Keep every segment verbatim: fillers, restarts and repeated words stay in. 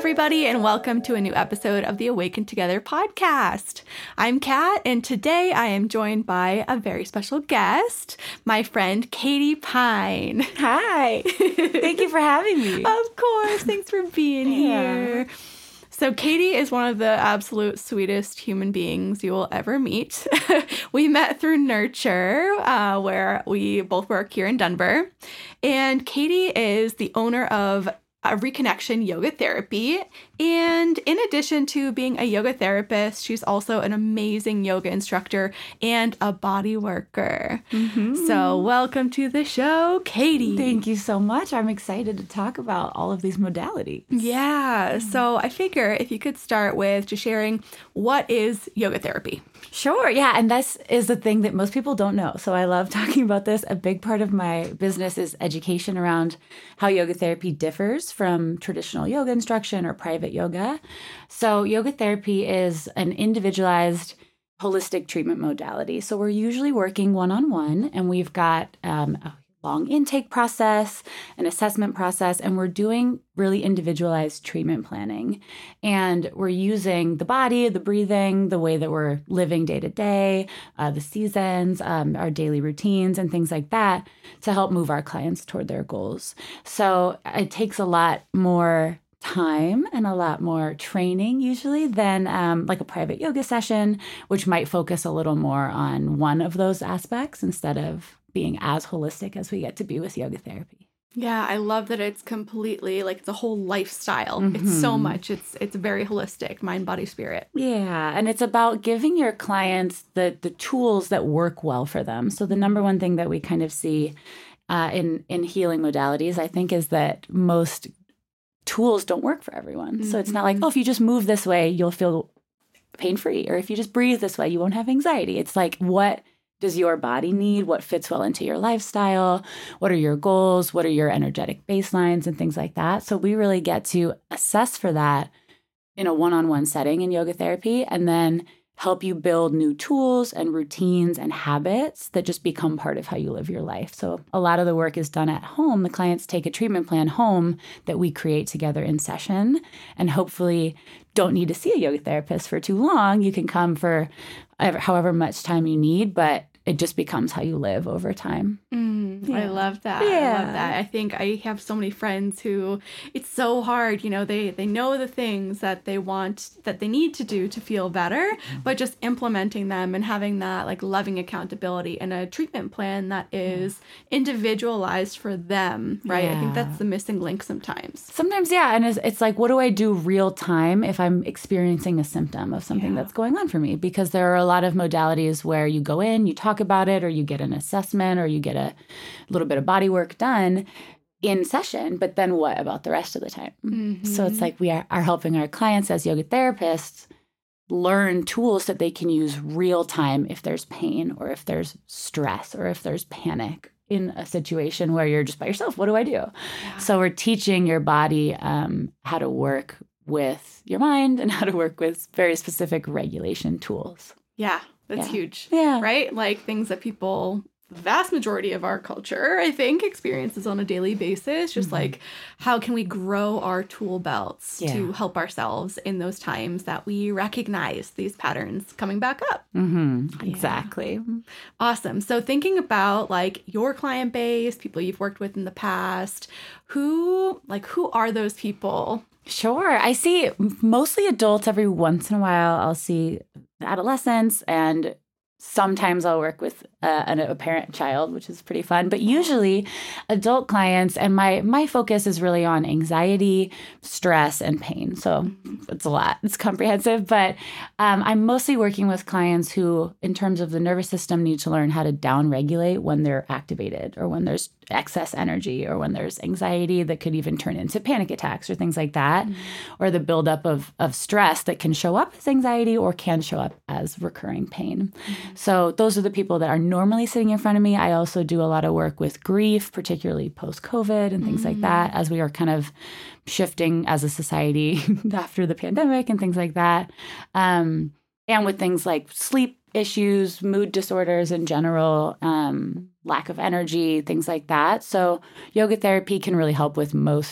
everybody, and welcome to a new episode of the Awaken Together podcast. I'm Kat, and today I am joined by a very special guest, my friend Katie Pine. Hi. Thank you for having me. Of course. Thanks for being Yeah. here. So Katie is one of the absolute sweetest human beings you will ever meet. We met through Nurture, uh, where we both work here in Denver. And Katie is the owner of a Reconnection Yoga Therapy. And in addition to being a yoga therapist, she's also an amazing yoga instructor and a body worker. Mm-hmm. So welcome to the show, Katie. Thank you so much. I'm excited to talk about all of these modalities. Yeah. So I figure if you could start with just sharing what is yoga therapy. Sure. Yeah. And this is the thing that most people don't know. So I love talking about this. A big part of my business is education around how yoga therapy differs from traditional yoga instruction or private yoga. So yoga therapy is an individualized holistic treatment modality. So we're usually working one-on-one, and we've got um, a long intake process, an assessment process, and we're doing really individualized treatment planning. And we're using the body, the breathing, the way that we're living day to day, uh, the seasons, um, our daily routines, and things like that to help move our clients toward their goals. So it takes a lot more time and a lot more training usually than um, like a private yoga session, which might focus a little more on one of those aspects instead of being as holistic as we get to be with yoga therapy. Yeah, I love that it's completely like the whole lifestyle. Mm-hmm. It's so much. It's it's very holistic, mind, body, spirit. Yeah, and it's about giving your clients the the tools that work well for them. So the number one thing that we kind of see uh, in in healing modalities, I think, is that most tools don't work for everyone. Mm-hmm. So it's not like, oh, if you just move this way, you'll feel pain-free, or if you just breathe this way, you won't have anxiety. It's like, what does your body need? What fits well into your lifestyle? What are your goals? What are your energetic baselines and things like that? So we really get to assess for that in a one-on-one setting in yoga therapy, and then help you build new tools and routines and habits that just become part of how you live your life. So a lot of the work is done at home. The clients take a treatment plan home that we create together in session, and hopefully don't need to see a yoga therapist for too long. You can come for however much time you need, but it just becomes how you live over time. Mm, Yeah. I love that. Yeah. I love that. I think I have so many friends who it's so hard, you know, they, they know the things that they want, that they need to do to feel better, but just implementing them and having that like loving accountability and a treatment plan that is individualized for them, right? Yeah. I think that's the missing link sometimes. Sometimes, yeah. And it's, it's like, what do I do real time if I'm experiencing a symptom of something Yeah. that's going on for me? Because there are a lot of modalities where you go in, you talk about it, or you get an assessment, or you get a little bit of body work done in session, but then what about the rest of the time? Mm-hmm. So it's like we are, are helping our clients as yoga therapists learn tools that they can use real time if there's pain, or if there's stress, or if there's panic in a situation where you're just by yourself. What do I do? Yeah. So we're teaching your body um, how to work with your mind and how to work with very specific regulation tools. Yeah, that's Yeah. huge. Yeah. Right? Like things that people, the vast majority of our culture, I think, experiences on a daily basis. Just Mm-hmm. like, how can we grow our tool belts Yeah. to help ourselves in those times that we recognize these patterns coming back up? Mm-hmm. Yeah. Exactly. Awesome. So thinking about like your client base, people you've worked with in the past, who, like, who are those people? Sure. I see mostly adults. Every once in a while, I'll see adolescents, and sometimes I'll work with uh, an, a parent child, which is pretty fun. But usually adult clients, and my my focus is really on anxiety, stress, and pain. So it's a lot. It's comprehensive. But um, I'm mostly working with clients who, in terms of the nervous system, need to learn how to downregulate when they're activated, or when there's excess energy, or when there's anxiety that could even turn into panic attacks or things like that, mm-hmm. or the buildup of, of stress that can show up as anxiety or can show up as recurring pain. Mm-hmm. So those are the people that are normally sitting in front of me. I also do a lot of work with grief, particularly post-COVID and things mm-hmm. like that, as we are kind of shifting as a society after the pandemic and things like that. Um, and with things like sleep issues, mood disorders in general, um, lack of energy, things like that. So yoga therapy can really help with most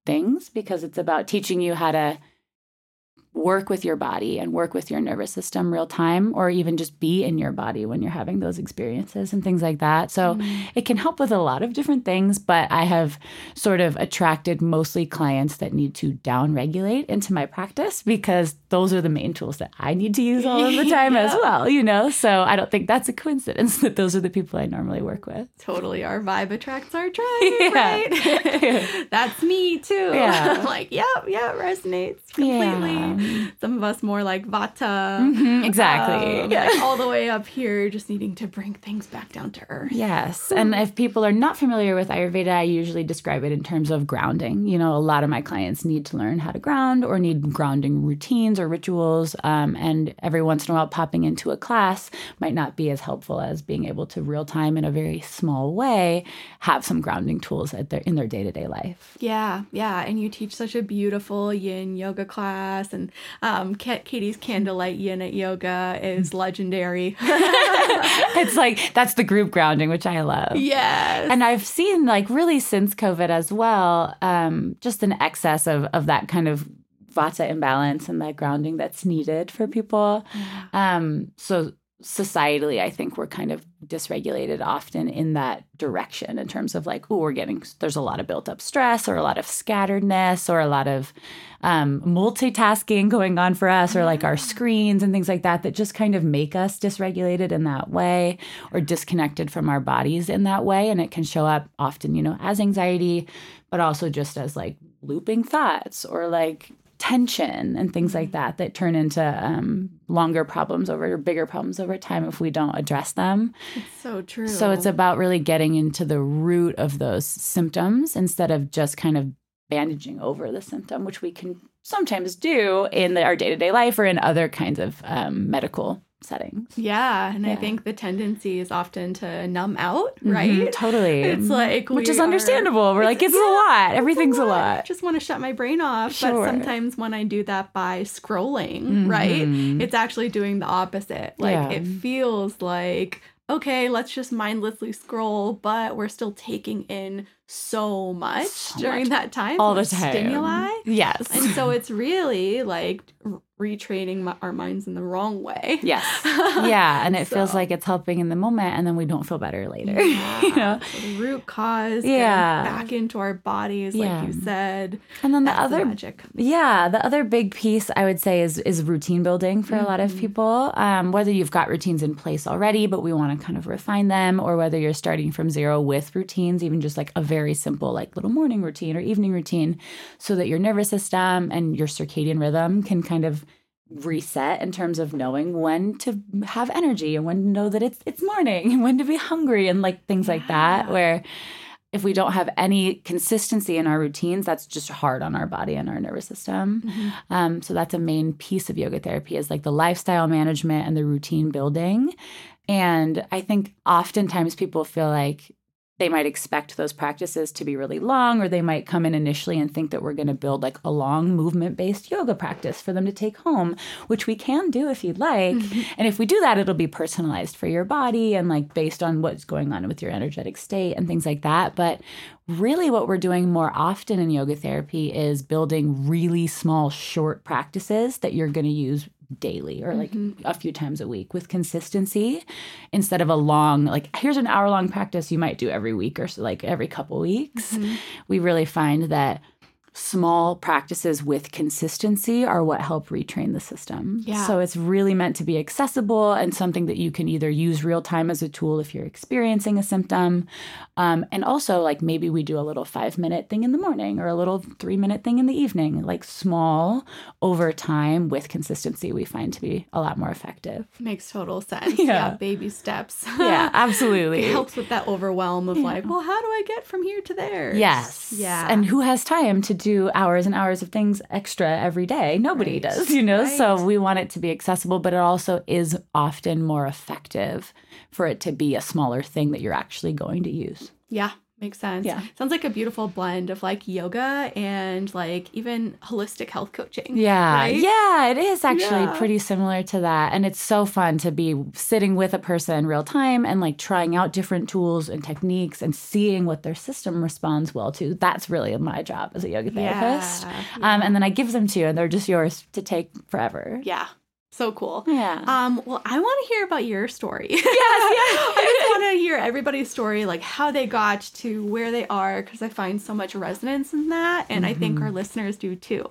things because it's about teaching you how to work with your body and work with your nervous system real time, or even just be in your body when you're having those experiences and things like that. So mm. it can help with a lot of different things, but I have sort of attracted mostly clients that need to down-regulate into my practice because those are the main tools that I need to use all of the time yeah. as well, you know? So I don't think that's a coincidence that those are the people I normally work with. Totally. Our vibe attracts our tribe, yeah. right? That's me too. Yeah. I'm like, yep, yeah, it resonates completely. Yeah. Some of us more like Vata. Mm-hmm, exactly. Um, yeah. Like all the way up here, just needing to bring things back down to earth. Yes. And if people are not familiar with Ayurveda, I usually describe it in terms of grounding. You know, a lot of my clients need to learn how to ground or need grounding routines or rituals. Um, and every once in a while, popping into a class might not be as helpful as being able to real time in a very small way have some grounding tools at their, in their day-to-day life. Yeah. Yeah. And you teach such a beautiful yin yoga class, and Um, Katie's Candlelight Yin at Yoga is legendary. It's like, that's the group grounding, which I love. Yes. And I've seen like really since COVID as well, um, just an excess of, of that kind of Vata imbalance and that grounding that's needed for people. Yeah. Um, so societally, I think we're kind of dysregulated often in that direction in terms of like, oh, we're getting, there's a lot of built up stress or a lot of scatteredness or a lot of um, multitasking going on for us, or like our screens and things like that, that just kind of make us dysregulated in that way or disconnected from our bodies in that way. And it can show up often, you know, as anxiety, but also just as like looping thoughts or like tension and things like that that turn into um, longer problems over or bigger problems over time if we don't address them. It's so true. So it's about really getting into the root of those symptoms instead of just kind of bandaging over the symptom, which we can sometimes do in the, our day-to-day life or in other kinds of um, medical settings. Yeah. And yeah. I think the tendency is often to numb out, right? Mm-hmm, totally. It's like, which is understandable. Are, We're like, it's yeah, a lot. Everything's a lot. a lot. Just want to shut my brain off. Sure. But sometimes when I do that by scrolling, mm-hmm. right, it's actually doing the opposite. Like yeah. it feels like, okay, let's just mindlessly scroll, but we're still taking in so much so during much. that time. All the time. Stimuli. Yes. And so it's really like retraining my, our minds in the wrong way. Yes. Yeah. And it so. feels like it's helping in the moment and then we don't feel better later. Yeah. You know? So the root cause, yeah. back into our bodies, like yeah. you said. And then the That's other the magic. Yeah. The other big piece I would say is is routine building for mm-hmm. a lot of people. Um, whether you've got routines in place already, but we want to kind of refine them, or whether you're starting from zero with routines, even just like a very simple like little morning routine or evening routine, so that your nervous system and your circadian rhythm can kind of reset in terms of knowing when to have energy and when to know that it's it's morning and when to be hungry and like things like that, where if we don't have any consistency in our routines, that's just hard on our body and our nervous system. Mm-hmm. Um, so that's a main piece of yoga therapy is like the lifestyle management and the routine building. And I think oftentimes people feel like they might expect those practices to be really long, or they might come in initially and think that we're going to build like a long movement-based yoga practice for them to take home, which we can do if you'd like. Mm-hmm. And if we do that, it'll be personalized for your body and like based on what's going on with your energetic state and things like that. But really what we're doing more often in yoga therapy is building really small, short practices that you're going to use daily or like mm-hmm. a few times a week with consistency instead of a long, like here's an hour long practice you might do every week or so, like every couple weeks. Mm-hmm. We really find that small practices with consistency are what help retrain the system. Yeah. So it's really meant to be accessible and something that you can either use real time as a tool if you're experiencing a symptom. Um, and also like maybe we do a little five minute thing in the morning or a little three minute thing in the evening, like small over time with consistency we find to be a lot more effective. Makes total sense. Yeah. yeah baby steps. Yeah, absolutely. It helps with that overwhelm of yeah. like, well, how do I get from here to there? Yes. Yeah. And who has time to do hours and hours of things extra every day? Nobody right. does, you know? Right. So we want it to be accessible, but it also is often more effective for it to be a smaller thing that you're actually going to use. Yeah. Makes sense. Yeah. Sounds like a beautiful blend of like yoga and like even holistic health coaching. Yeah. Right? Yeah, it is actually Yeah. pretty similar to that. And it's so fun to be sitting with a person real time and like trying out different tools and techniques and seeing what their system responds well to. That's really my job as a yoga therapist. Yeah. Um, and then I give them to you and they're just yours to take forever. Yeah. So cool. Yeah. Um, well, I want to hear about your story. Yes, yes. I just want to hear everybody's story, like how they got to where they are, because I find so much resonance in that, and mm-hmm. I think our listeners do too.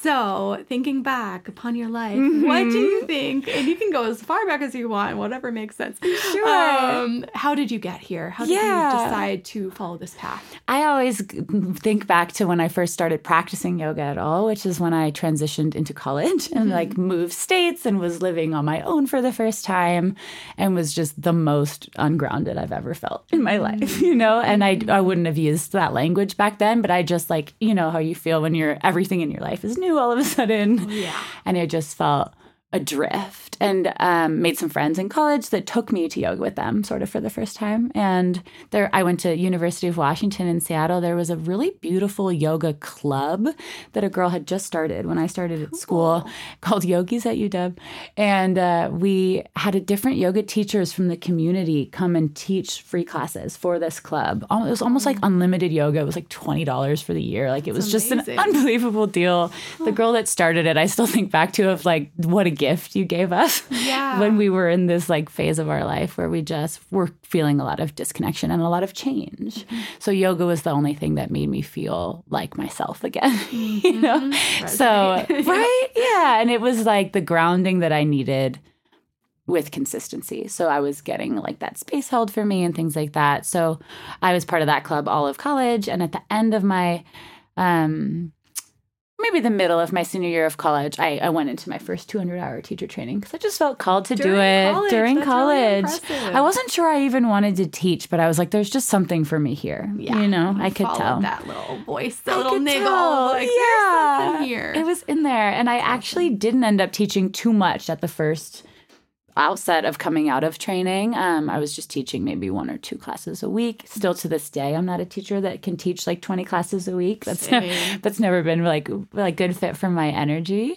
So, thinking back upon your life, mm-hmm. what do you think? And you can go as far back as you want, whatever makes sense. Sure. Um, how did you get here? How did yeah. you decide to follow this path? I always think back to when I first started practicing yoga at all, which is when I transitioned into college and mm-hmm. like moved states and was living on my own for the first time and was just the most ungrounded I've ever felt in my life, you know? And I, I wouldn't have used that language back then, but I just like, you know, how you feel when you're, everything in your life is new all of a sudden. Yeah. And I just felt adrift and um, made some friends in college that took me to yoga with them sort of for the first time. And there, I went to University of Washington in Seattle. There was a really beautiful yoga club that a girl had just started when I started at school cool. called Yogis at U W. And uh, we had a different yoga teachers from the community come and teach free classes for this club. It was almost like unlimited yoga. It was like twenty dollars for the year. Like it was That's just amazing. An unbelievable deal. The girl that started it, I still think back to of like, what a gift you gave us yeah. when we were in this like phase of our life where we just were feeling a lot of disconnection and a lot of change. Mm-hmm. So yoga was the only thing that made me feel like myself again, mm-hmm. you know? Resonate. So, right? Yeah. And it was like the grounding that I needed with consistency. So I was getting like that space held for me and things like that. So I was part of that club all of college. And at the end of my, um, maybe the middle of my senior year of college, I, I went into my first two hundred hour teacher training because I just felt called to during do it college. during That's college. Really I wasn't sure I even wanted to teach, but I was like, there's just something for me here. Yeah. You know, you I could tell. That little voice, the I little niggle. Tell. Like, yeah. there's something here. It was in there. And I actually didn't end up teaching too much at the first outset of coming out of training. Um, I was just teaching maybe one or two classes a week. Still to this day, I'm not a teacher that can teach like twenty classes a week. That's ne- that's never been like like good fit for my energy.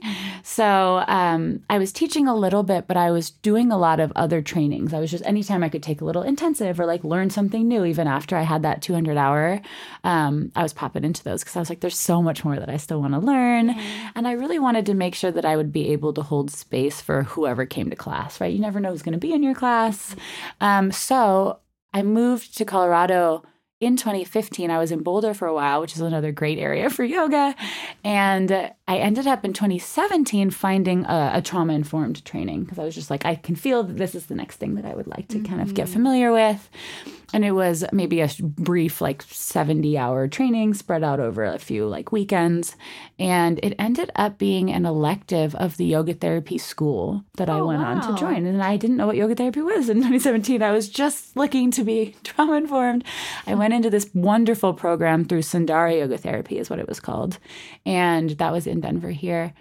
So um, I was teaching a little bit, but I was doing a lot of other trainings. I was just anytime I could take a little intensive or like learn something new, even after I had that two hundred hour, um, I was popping into those because I was like, there's so much more that I still want to learn. Mm-hmm. And I really wanted to make sure that I would be able to hold space for whoever came to class, right? You never know who's going to be in your class. Um, so I moved to Colorado in twenty fifteen. I was in Boulder for a while, which is another great area for yoga. And I ended up in twenty seventeen finding a, a trauma-informed training because I was just like, I can feel that this is the next thing that I would like to mm-hmm. kind of get familiar with. And it was maybe a brief like seventy hour training spread out over a few like weekends. And it ended up being an elective of the yoga therapy school that oh, I went wow. on to join. And I didn't know what yoga therapy was in twenty seventeen. I was just looking to be trauma informed. I went into this wonderful program through Sundara Yoga Therapy is what it was called. And that was in Denver here.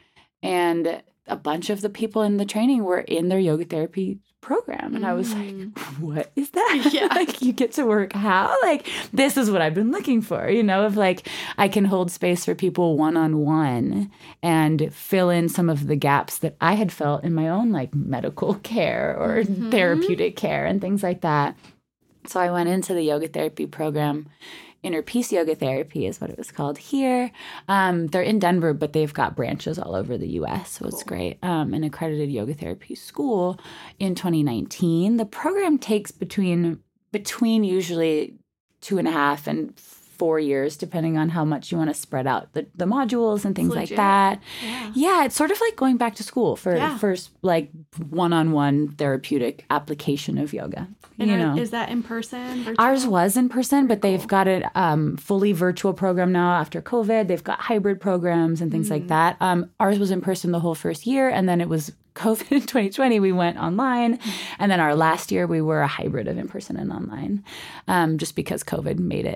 And a bunch of the people in the training were in their yoga therapy program. And I was like, what is that? Yeah. Like, you get to work how? Like, this is what I've been looking for, you know, of like, I can hold space for people one-on-one and fill in some of the gaps that I had felt in my own like medical care or mm-hmm. therapeutic care and things like that. So I went into the yoga therapy program. Inner Peace Yoga Therapy is what it was called here. Um, they're in Denver, but they've got branches all over the U S, so it's great. Um, an accredited yoga therapy school in twenty nineteen. The program takes between between usually two and a half and four years, depending on how much you want to spread out the, the modules and things like that. Yeah. yeah, it's sort of like going back to school for yeah. first like one-on-one therapeutic application of yoga. And you are, know, is that in person? Virtual? Ours was in person, but they've got a um, fully virtual program now after COVID. They've got hybrid programs and things mm. like that. Um, ours was in person the whole first year, and then it was COVID in twenty twenty. We went online, and then our last year we were a hybrid of in person and online, um, just because COVID made it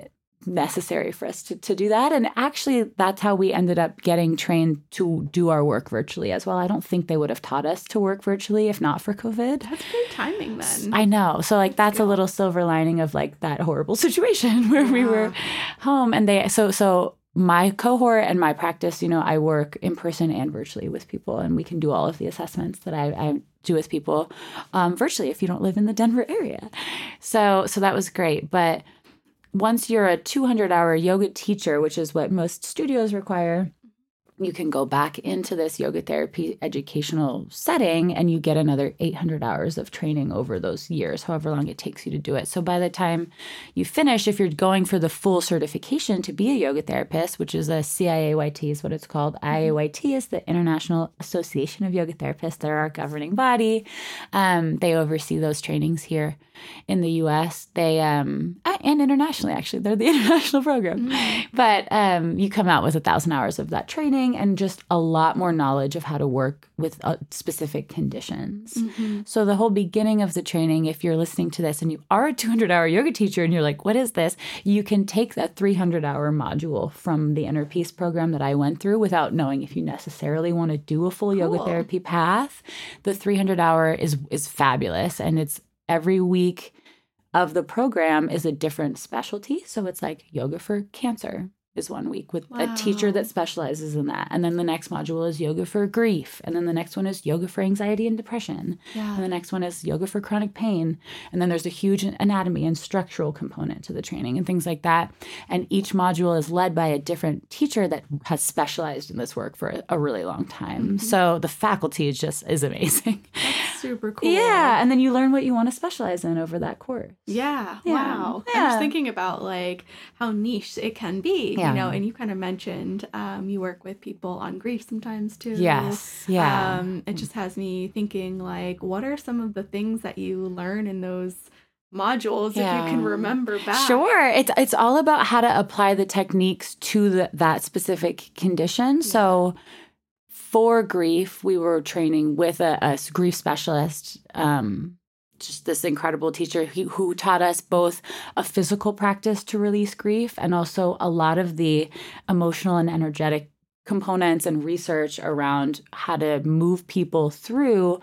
necessary for us to, to do that. And actually, that's how we ended up getting trained to do our work virtually as well. I don't think they would have taught us to work virtually if not for COVID. That's great timing then. I know. So like that's a little silver lining of like that horrible situation where yeah. we were home. And they, so, so my cohort and my practice, you know, I work in person and virtually with people, and we can do all of the assessments that I, I do with people um, virtually if you don't live in the Denver area. So, so that was great. But once you're a two hundred hour yoga teacher, which is what most studios require, you can go back into this yoga therapy educational setting and you get another eight hundred hours of training over those years, however long it takes you to do it. So by the time you finish, if you're going for the full certification to be a yoga therapist, which is a C I A Y T is what it's called. I A Y T is the International Association of Yoga Therapists. They're our governing body. Um, they oversee those trainings here in the U S. They um, and internationally, actually. They're the international program. Mm-hmm. But um, you come out with a thousand hours of that training and just a lot more knowledge of how to work with uh, specific conditions. Mm-hmm. So the whole beginning of the training, if you're listening to this and you are a two hundred hour yoga teacher and you're like, what is this? You can take that three hundred hour module from the Inner Peace program that I went through without knowing if you necessarily want to do a full cool. yoga therapy path. The three hundred hour is is fabulous, and it's every week of the program is a different specialty. So it's like yoga for cancer is one week with wow. a teacher that specializes in that. And then the next module is yoga for grief. And then the next one is yoga for anxiety and depression. Yeah. And the next one is yoga for chronic pain. And then there's a huge anatomy and structural component to the training and things like that. And each module is led by a different teacher that has specialized in this work for a, a really long time. Mm-hmm. So the faculty is just is amazing. That's super cool. Yeah. And then you learn what you want to specialize in over that course. Yeah. yeah. Wow. Yeah. I'm just thinking about like how niche it can be. Yeah. You know, and you kind of mentioned um, you work with people on grief sometimes too. Yes, yeah. Um, it just has me thinking like, what are some of the things that you learn in those modules yeah. if you can remember back? Sure. It's it's all about how to apply the techniques to the, that specific condition. Yeah. So for grief, we were training with a, a grief specialist, um, just this incredible teacher who, who taught us both a physical practice to release grief and also a lot of the emotional and energetic components and research around how to move people through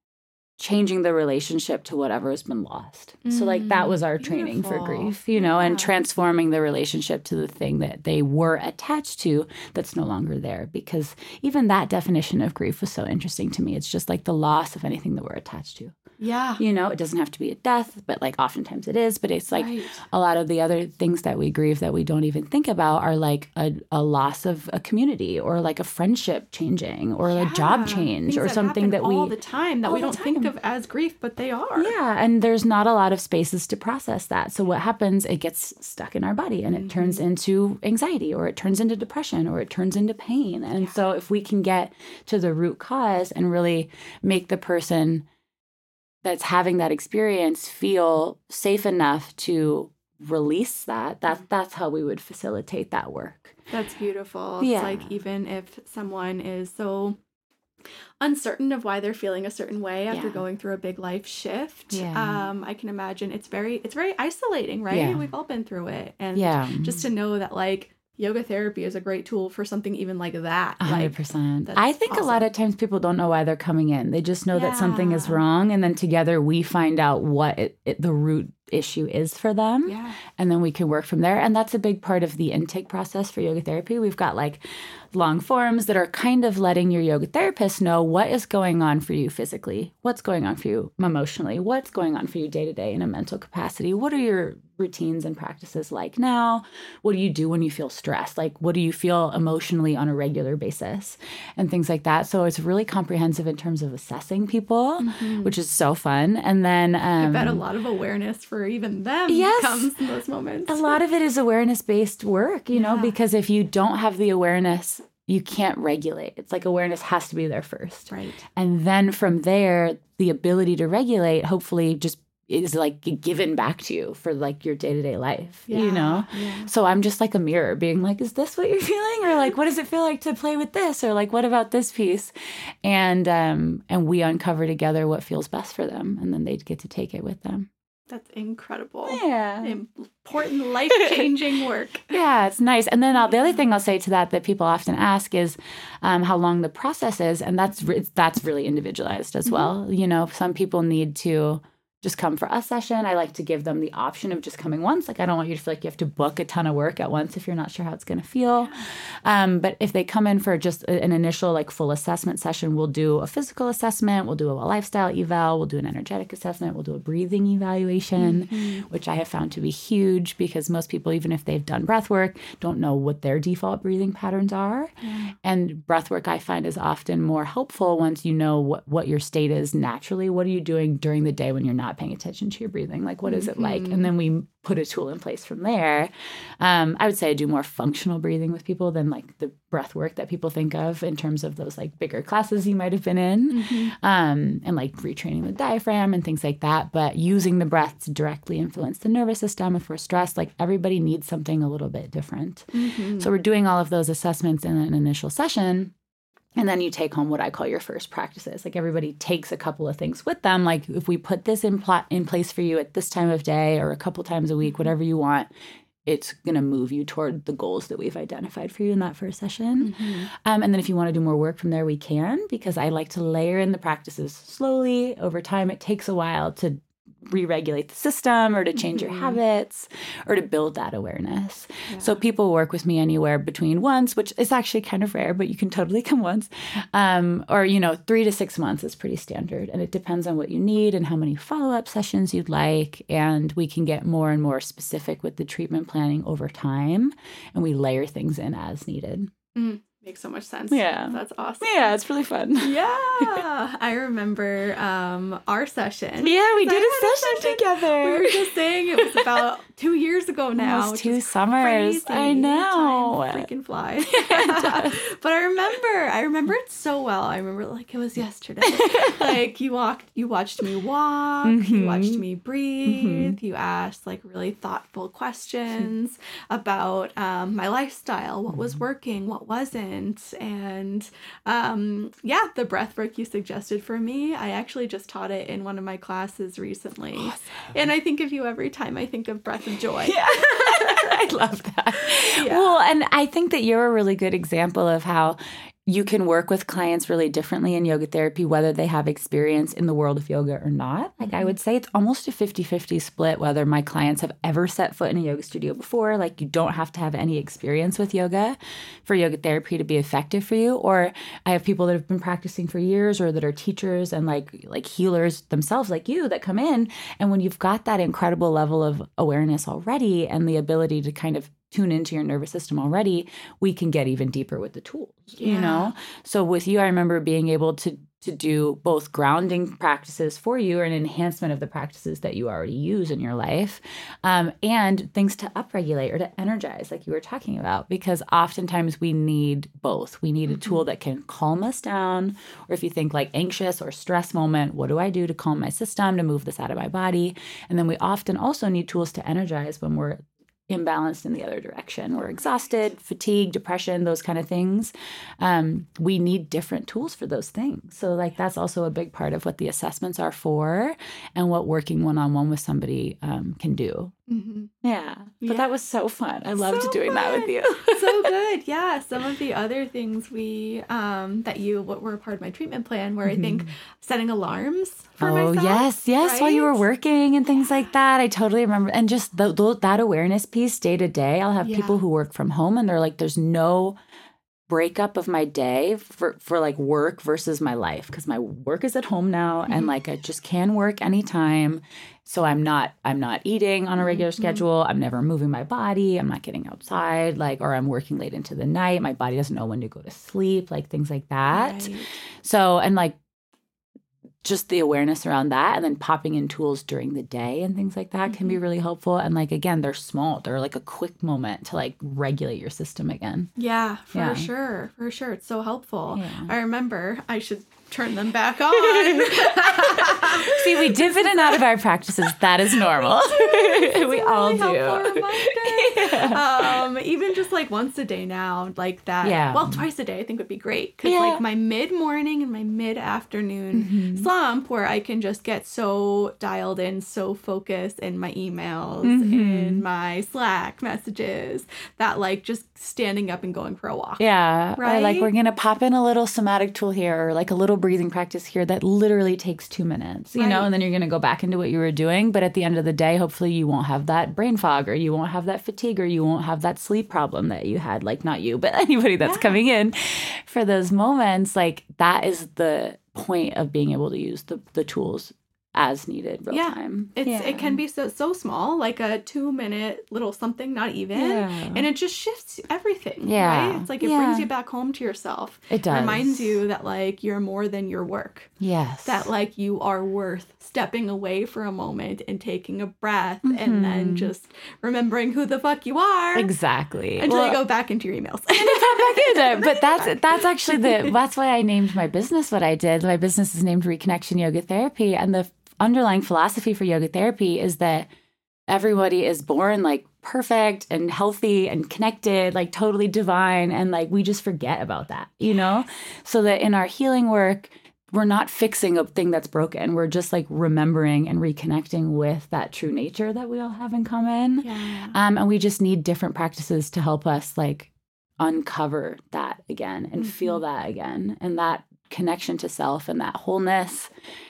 changing the relationship to whatever has been lost. Mm, so like that was our training beautiful. For grief, you know, yeah. and transforming the relationship to the thing that they were attached to that's no longer there. Because even that definition of grief was so interesting to me. It's just like the loss of anything that we're attached to. Yeah. You know, it doesn't have to be a death, but like oftentimes it is. But it's like right. a lot of the other things that we grieve that we don't even think about are like a, a loss of a community or like a friendship changing or yeah. a job change things or that something that we all the time that we don't time. think of as grief, but they are. Yeah. And there's not a lot of spaces to process that. So what happens, it gets stuck in our body and it mm-hmm. turns into anxiety or it turns into depression or it turns into pain. And yeah. so if we can get to the root cause and really make the person that's having that experience feel safe enough to release that, that that's how we would facilitate that work. That's beautiful. Yeah. It's like even if someone is so uncertain of why they're feeling a certain way after yeah. going through a big life shift, yeah. um, I can imagine it's very it's very isolating, right? Yeah. We've all been through it. And yeah. just to know that like yoga therapy is a great tool for something even like that. one hundred percent. Like, I think awesome. A lot of times people don't know why they're coming in. They just know yeah. that something is wrong. And then together we find out what it, it, the root issue is for them. Yeah. And then we can work from there. And that's a big part of the intake process for yoga therapy. We've got like long forms that are kind of letting your yoga therapist know what is going on for you physically, what's going on for you emotionally, what's going on for you day to day in a mental capacity. What are your routines and practices like now? What do you do when you feel stressed? Like, what do you feel emotionally on a regular basis and things like that? So it's really comprehensive in terms of assessing people, mm-hmm. which is so fun. And then um, I bet a lot of awareness for even them yes, comes in those moments. A lot of it is awareness-based work, you know, yeah. because if you don't have the awareness, you can't regulate. It's like awareness has to be there first. Right. And then from there, the ability to regulate hopefully just is like given back to you for like your day-to-day life, yeah, you know? Yeah. So I'm just like a mirror being like, is this what you're feeling? Or like, what does it feel like to play with this? Or like, what about this piece? And, um, and we uncover together what feels best for them. And then they get to take it with them. That's incredible. Yeah. Important, life-changing work. Yeah, it's nice. And then I'll, the other thing I'll say to that that people often ask is um, how long the process is. And that's re- that's really individualized as well. Mm-hmm. You know, some people need to just come for a session. I like to give them the option of just coming once. Like, I don't want you to feel like you have to book a ton of work at once if you're not sure how it's going to feel. Um, but if they come in for just a, an initial, like, full assessment session, we'll do a physical assessment, we'll do a lifestyle eval, we'll do an energetic assessment, we'll do a breathing evaluation, mm-hmm. which I have found to be huge because most people, even if they've done breath work, don't know what their default breathing patterns are. Yeah. And breath work, I find, is often more helpful once you know what, what your state is naturally. What are you doing during the day when you're not paying attention to your breathing? Like, what is it like? And then we put a tool in place from there. Um, I would say I do more functional breathing with people than like the breath work that people think of in terms of those like bigger classes you might have been in, mm-hmm. um, and like retraining the diaphragm and things like that. But using the breath to directly influence the nervous system if we're stressed, like everybody needs something a little bit different. Mm-hmm. So we're doing all of those assessments in an initial session. And then you take home what I call your first practices. Like, everybody takes a couple of things with them. Like, if we put this in, pl- in place for you at this time of day or a couple times a week, whatever you want, it's going to move you toward the goals that we've identified for you in that first session. Mm-hmm. Um, and then if you want to do more work from there, we can, because I like to layer in the practices slowly over time. It takes a while to re-regulate the system or to change mm-hmm. your habits or to build that awareness. Yeah. So people work with me anywhere between once, which is actually kind of rare, but you can totally come once, um, or, you know, three to six months is pretty standard. And it depends on what you need and how many follow-up sessions you'd like. And we can get more and more specific with the treatment planning over time. And we layer things in as needed. Mm. Makes so much sense. Yeah. That's awesome. Yeah, it's really fun. Yeah. I remember um, our session. Yeah, we did a session, a session together. We were just saying it was about two years ago now. Almost two summers. Crazy. I know. Time freaking flies. But I remember, I remember it so well. I remember like it was yesterday. Like you walked, you watched me walk, mm-hmm. you watched me breathe, mm-hmm. you asked like really thoughtful questions about um, my lifestyle, what was working, what wasn't. And um, yeah, the breath work you suggested for me, I actually just taught it in one of my classes recently. Awesome. And I think of you every time I think of Breath of Joy. Yeah. I love that. Yeah. Well, and I think that you're a really good example of how you can work with clients really differently in yoga therapy, whether they have experience in the world of yoga or not. Like, I would say it's almost a fifty-fifty split, whether my clients have ever set foot in a yoga studio before. Like, you don't have to have any experience with yoga for yoga therapy to be effective for you. Or I have people that have been practicing for years or that are teachers and like like healers themselves like you that come in. And when you've got that incredible level of awareness already and the ability to kind of tune into your nervous system already, we can get even deeper with the tools, yeah. you know? So with you, I remember being able to to do both grounding practices for you or an enhancement of the practices that you already use in your life, um, and things to upregulate or to energize, like you were talking about, because oftentimes we need both. We need a tool that can calm us down, or if you think like anxious or stress moment, what do I do to calm my system, to move this out of my body? And then we often also need tools to energize when we're imbalanced in the other direction. We're exhausted, fatigue, depression, those kind of things. Um, we need different tools for those things. So like that's also a big part of what the assessments are for and what working one-on-one with somebody um, can do. Mm-hmm. Yeah. But yeah. that was so fun. I loved so doing fun. that with you. So good. Yeah. Some of the other things we, um, that you, what were a part of my treatment plan where mm-hmm. I think setting alarms for oh, myself. yes. Yes. Right? While you were working and things like that. I totally remember. And just the, the, that awareness piece day to day. I'll have yeah. people who work from home and they're like, there's no breakup of my day for, for like work versus my life, because my work is at home now mm-hmm. and like I just can work anytime. So I'm not I'm not eating on a regular mm-hmm. schedule. I'm never moving my body. I'm not getting outside, like, or I'm working late into the night. My body doesn't know when to go to sleep, like things like that. Right. So, and like just the awareness around that and then popping in tools during the day and things like that mm-hmm. can be really helpful. And like, again, they're small. They're like a quick moment to like regulate your system again. Yeah, for yeah. sure. For sure. It's so helpful. Yeah. I remember I should turn them back on. See, we dip in and out of our practices. That is normal. we really all do. yeah. Um, even just like once a day now, like that. Yeah. Well, twice a day I think would be great. Because yeah. like my mid-morning and my mid-afternoon mm-hmm. slump where I can just get so dialed in, so focused in my emails, Mm-hmm. in my Slack messages, that like just standing up and going for a walk. Yeah. Right? Or like we're going to pop in a little somatic tool here or like a little breathing practice here that literally takes two minutes, you Right. know, and then you're going to go back into what you were doing. But at the end of the day, hopefully you won't have that brain fog or you won't have that fatigue or you won't have that sleep problem that you had, like not you, but anybody that's Yeah. coming in for those moments. Like that is the point of being able to use the, the tools as needed real Yeah. time. It's yeah. it can be so so small, like a two minute little something, not even, Yeah. and it just shifts everything. Yeah. Right? It's like it Yeah. brings you back home to yourself. It does. Reminds you that like you're more than your work. Yes. That like you are worth stepping away for a moment and taking a breath and then just remembering who the fuck you are Exactly. until Well, you go back into your emails. back into it. But that's that's actually the that's why I named my business what I did. My business is named Reconnection Yoga Therapy, and the underlying philosophy for yoga therapy is that everybody is born like perfect and healthy and connected, like totally divine, and like we just forget about that, you know? So that in our healing work, we're not fixing a thing that's broken. We're just like remembering and reconnecting with that true nature that we all have in common. Yeah. Um, and we just need different practices to help us like uncover that again and Mhm. feel that again. And that connection to self and that wholeness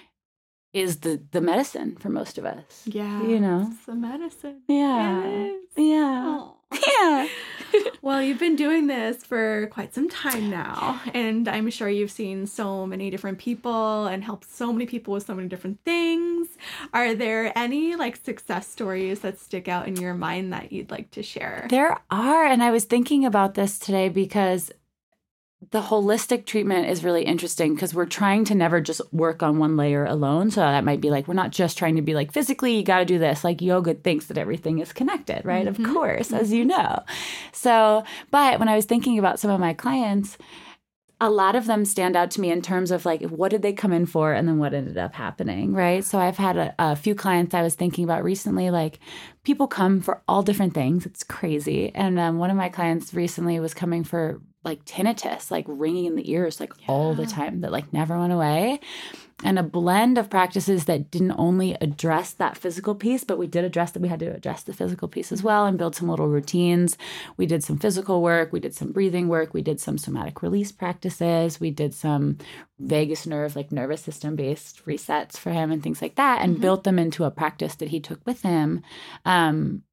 is the the medicine for most of us. Yeah. You know? It's the medicine. Yeah. It is. Yeah. Aw. Yeah. Well, you've been doing this for quite some time now, and I'm sure you've seen so many different people and helped so many people with so many different things. Are there any like success stories that stick out in your mind that you'd like to share? There are. And I was thinking about this today because the holistic treatment is really interesting because we're trying to never just work on one layer alone. So that might be like, we're not just trying to be like, physically, you got to do this. Like yoga thinks that everything is connected, right? Mhm. Of course, as you know. So, but when I was thinking about some of my clients, a lot of them stand out to me in terms of like, what did they come in for and then what ended up happening, right? So I've had a, a few clients I was thinking about recently, like people come for all different things. It's crazy. And um, one of my clients recently was coming for like tinnitus, like ringing in the ears, like all the Yeah. time that like never went away. And a blend of practices that didn't only address that physical piece, but we did address that we had to address the physical piece as well and build some little routines. We did some physical work. We did some breathing work. We did some somatic release practices. We did some vagus nerve, like nervous system based resets for him and things like that, and Mhm. built them into a practice that he took with him. Um,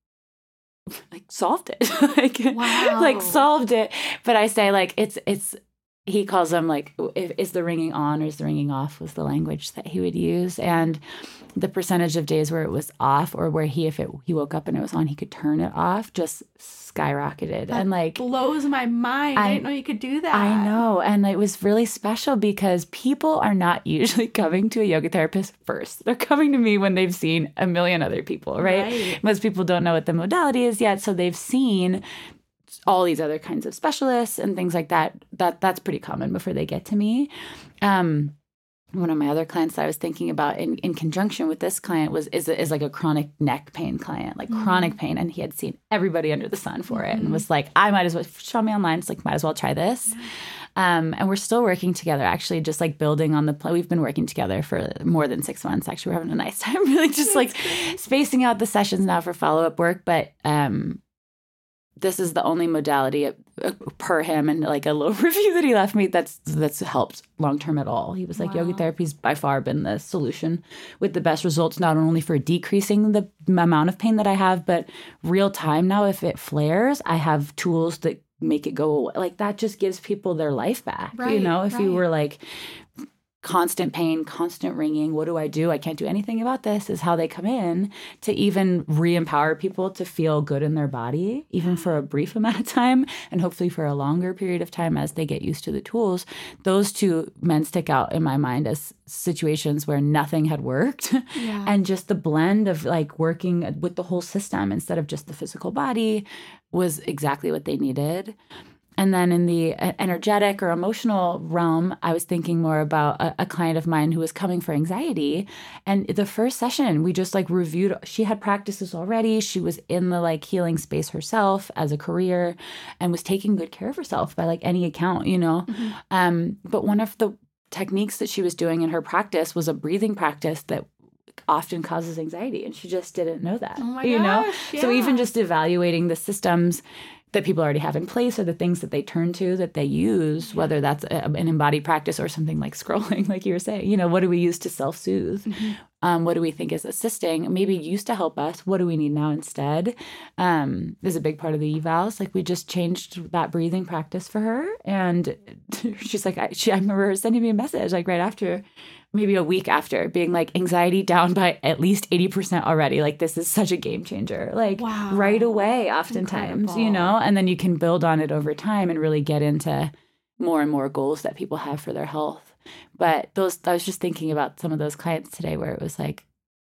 like solved it, like, Wow. like solved it. But I say like, it's, it's, he calls them like, if, is the ringing on or is the ringing off was the language that he would use. And the percentage of days where it was off or where he, if it, he woke up and it was on, he could turn it off, just skyrocketed. That and like, blows my mind. I, I- didn't know you could do that. I know. And it was really special because people are not usually coming to a yoga therapist first. They're coming to me when they've seen a million other people, right? Right. Most people don't know what the modality is yet. So they've seen all these other kinds of specialists and things like that. That that's pretty common before they get to me. Um, one of my other clients that I was thinking about in, in conjunction with this client was is, is like a chronic neck pain client, like Mm. chronic pain. And he had seen everybody under the sun for it and Mhm. was like, I might as well show me online. It's like, might as well try this. Um, and we're still working together, actually, just like building on the plan. We've been working together for more than six months. Actually, we're having a nice time, really just like spacing out the sessions now for follow-up work. But um, this is the only modality uh, per him and like a little review that he left me that's that's helped long-term at all. He was like, Wow. yoga therapy's by far been the solution with the best results, not only for decreasing the amount of pain that I have, but real time now, if it flares, I have tools that make it go away. Like that just gives people their life back. You Right, know, if you right. were like constant pain, constant ringing, what do I do? I can't do anything about this, is how they come in to even re-empower people to feel good in their body, even for a brief amount of time, and hopefully for a longer period of time as they get used to the tools. Those two men stick out in my mind as situations where nothing had worked. Yeah. And just the blend of like working with the whole system instead of just the physical body was exactly what they needed. And then in the energetic or emotional realm, I was thinking more about a, a client of mine who was coming for anxiety. And the first session, we just like reviewed, she had practices already. She was in the like healing space herself as a career and was taking good care of herself by like any account, you know? Mhm. Um, but one of the techniques that she was doing in her practice was a breathing practice that often causes anxiety, and she just didn't know that. Oh my you gosh, know? yeah. So even just evaluating the systems that people already have in place or the things that they turn to, that they use, whether that's a, an embodied practice or something like scrolling, like you were saying, you know, what do we use to self-soothe? Mm-hmm. Um, what do we think is assisting? Maybe used to help us. What do we need now instead? Um, is a big part of the evals. Like we just changed that breathing practice for her. And she's like, I, she, I remember her sending me a message like right after, maybe a week after, being like, anxiety down by at least eighty percent already. Like, this is such a game changer. Like, wow. right away, oftentimes, Incredible. You know, and then you can build on it over time and really get into more and more goals that people have for their health. But those, I was just thinking about some of those clients today where it was like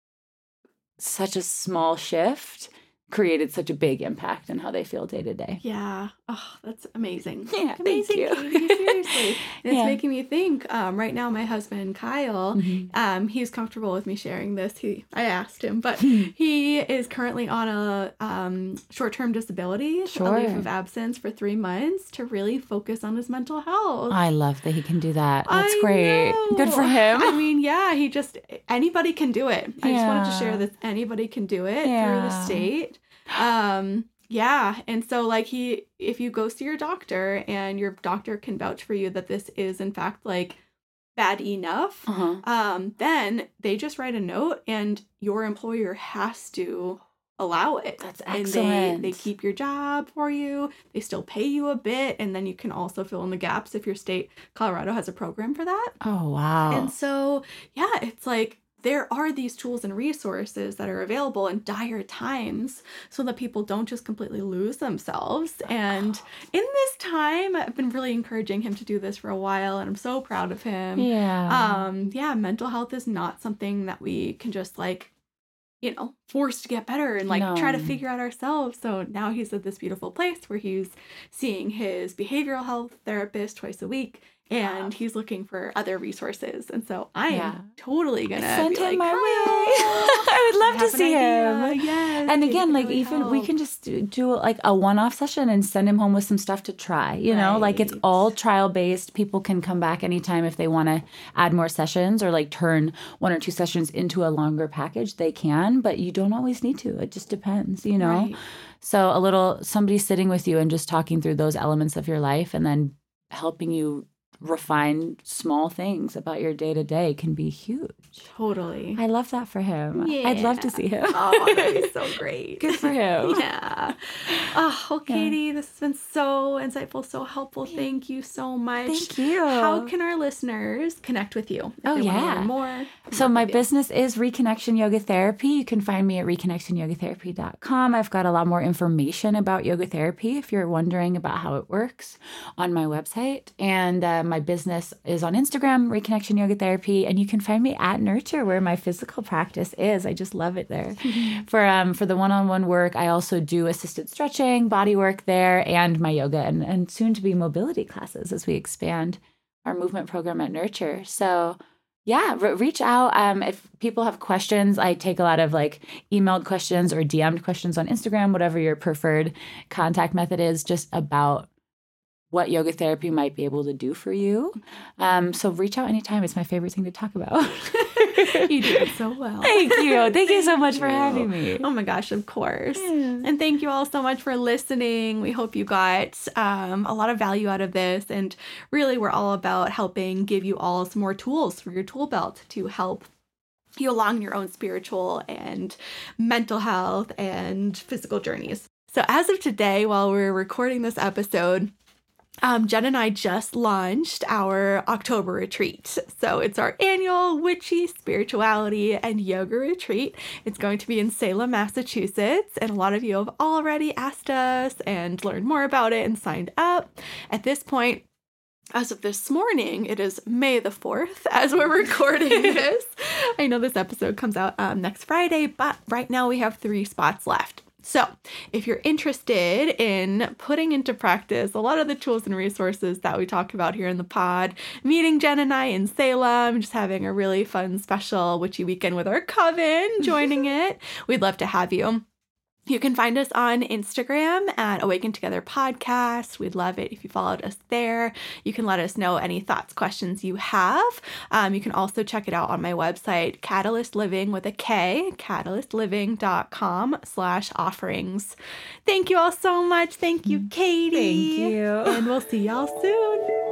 such a small shift created such a big impact on how they feel day to day. Yeah. Oh, that's amazing. Yeah, amazing, thank you. Katie, seriously. And yeah. It's making me think, um, right now my husband, Kyle, mm-hmm. um, he's comfortable with me sharing this. He, I asked him, but he is currently on a um, short-term disability, sure. a leave of absence for three months to really focus on his mental health. I love that he can do that. That's I great. know. Good for him. I mean, yeah, he just, anybody can do it. I yeah. just wanted to share that anybody can do it yeah. through the state. Um, yeah. And so like he, if you go see your doctor and your doctor can vouch for you that this is in fact like bad enough, uh-huh. um, then they just write a note and your employer has to allow it. That's excellent. And they, they keep your job for you. They still pay you a bit. And then you can also fill in the gaps if your state, Colorado, has a program for that. Oh, wow. And so, yeah, it's like, there are these tools and resources that are available in dire times so that people don't just completely lose themselves. And in this time, I've been really encouraging him to do this for a while, and I'm so proud of him. Yeah. Um, yeah, mental health is not something that we can just like, you know, force to get better and like no. try to figure out ourselves. So now he's at this beautiful place where he's seeing his behavioral health therapist twice a week. And wow. he's looking for other resources. And so I yeah. am totally going to send be him like, my way. I would love I to see an him. Yes. And again, like really even help. we can just do, do like a one-off session and send him home with some stuff to try. You right. know, like it's all trial-based. People can come back anytime if they want to add more sessions or like turn one or two sessions into a longer package. They can, but you don't always need to. It just depends, you know? Right. So a little somebody sitting with you and just talking through those elements of your life and then helping you refine small things about your day-to-day can be huge. Totally. I love that for him. Yeah. I'd love to see him. Oh, that'd be so great. Good for him. Yeah. Oh, well, Katie, yeah. this has been so insightful, so helpful. Thank you so much. Thank you. How can our listeners connect with you? If oh, they yeah. want to learn more. So my business is Reconnection Yoga Therapy. You can find me at reconnection yoga therapy dot com. I've got a lot more information about yoga therapy if you're wondering about how it works on my website. And uh, my business is on Instagram, Reconnection Yoga Therapy, and you can find me at Nurture, where my physical practice is. I just love it there. for um for the one-on-one work, I also do assisted stretching, body work there, and my yoga and, and soon to be mobility classes as we expand our movement program at Nurture. So yeah, re- reach out. Um, if people have questions, I take a lot of like emailed questions or D M'd questions on Instagram, whatever your preferred contact method is, just about what yoga therapy might be able to do for you. Um, so reach out anytime. It's my favorite thing to talk about. You do it so well. Thank you. Thank, thank you so much you. for having me. Oh my gosh, of course. Yeah. And thank you all so much for listening. We hope you got um, a lot of value out of this. And really, we're all about helping give you all some more tools for your tool belt to help you along your own spiritual and mental health and physical journeys. So as of today, while we're recording this episode, Um, Jen and I just launched our October retreat. So it's our annual witchy spirituality and yoga retreat. It's going to be in Salem, Massachusetts. And a lot of you have already asked us and learned more about it and signed up. At this point, as of this morning, it is May the fourth as we're recording this. I know this episode comes out um, next Friday, but right now we have three spots left. So if you're interested in putting into practice a lot of the tools and resources that we talk about here in the pod, meeting Jen and I in Salem, just having a really fun, special witchy weekend with our coven, joining it, we'd love to have you. You can find us on Instagram at Awaken Together Podcast. We'd love it if you followed us there. You can let us know any thoughts, questions you have. Um, you can also check it out on my website, Catalyst Living with a K, catalystliving.com slash offerings. Thank you all so much. Thank you, Katie. Thank you. And we'll see y'all soon.